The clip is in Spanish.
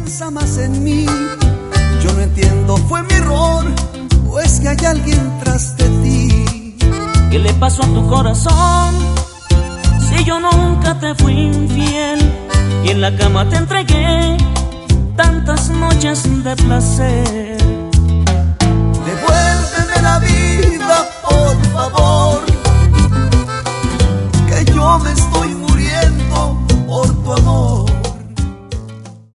piensa más en mí. Yo no entiendo, ¿fue mi error o es que hay alguien tras de ti? ¿Qué le pasó a tu corazón? Si yo nunca te fui infiel y en la cama te entregué tantas noches de placer.